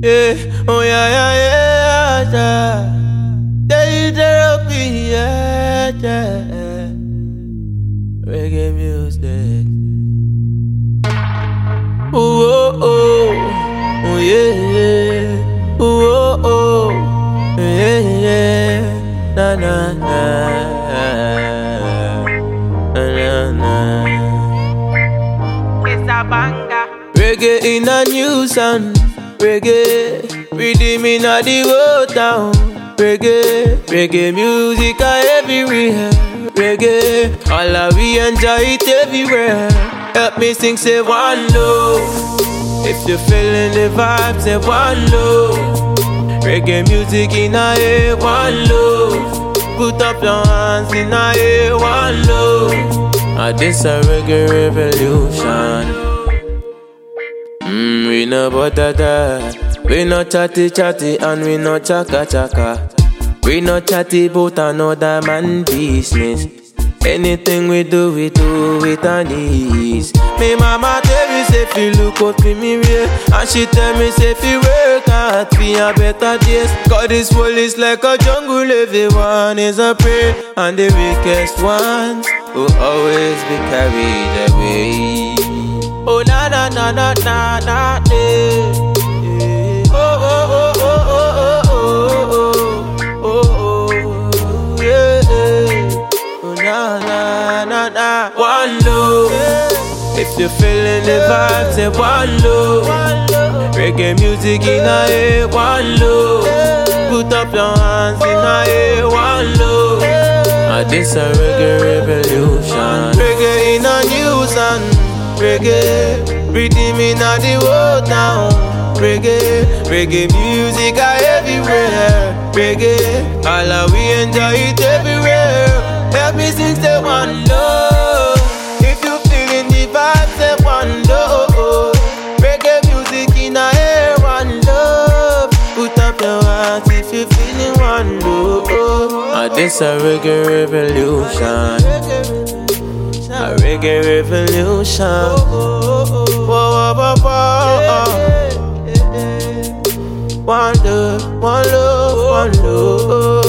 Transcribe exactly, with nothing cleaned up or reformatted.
Yeah, oh yeah, yeah, yeah, yeah. Day therapy, yeah, yeah. Reggae music. Ooh, oh, oh, oh, yeah. Ooh, oh, oh, yeah, yeah. Na, na, na, na, na. It's a banger. Reggae in a new sound. Reggae, rhythm in a the whole town. Reggae, reggae music are everywhere. Reggae, all of we enjoy it everywhere. Help me sing, say one love. If you're feeling the vibe, say one love. Reggae music in a air, one love. Put up your hands in a air, one love. And this a reggae revolution. Mm, we no bother, we no chatty chatty and we no chaka chaka. We no chatty about another man business. Anything we do, we do with an ease. Me mama tell me say fi look out for me real, and she tell me say fi work hard fi a better days. Cause this world is like a jungle, everyone is a prey, and the weakest ones will always be carried away. Oh na na na na na na eh. Oh oh oh oh oh oh oh oh oh yeah. Oh na na na na. One love. If you're feeling the vibe, say one love. Reggae music in a air, one love. Put up your hands in a air, one love. And this a reggae revolution. Reggae in a new sound. Reggae, rhythm in a the whole town. Reggae, reggae music are everywhere. Reggae, all of we enjoy it everywhere. Help me sing, say one love. If you feeling the vibe, say one love. Reggae music in a air, one love. Put up your hands if you feeling one love. And this a reggae revolution. A reggae revolution. Whoa, whoa, whoa, whoa. One love, one love, one love.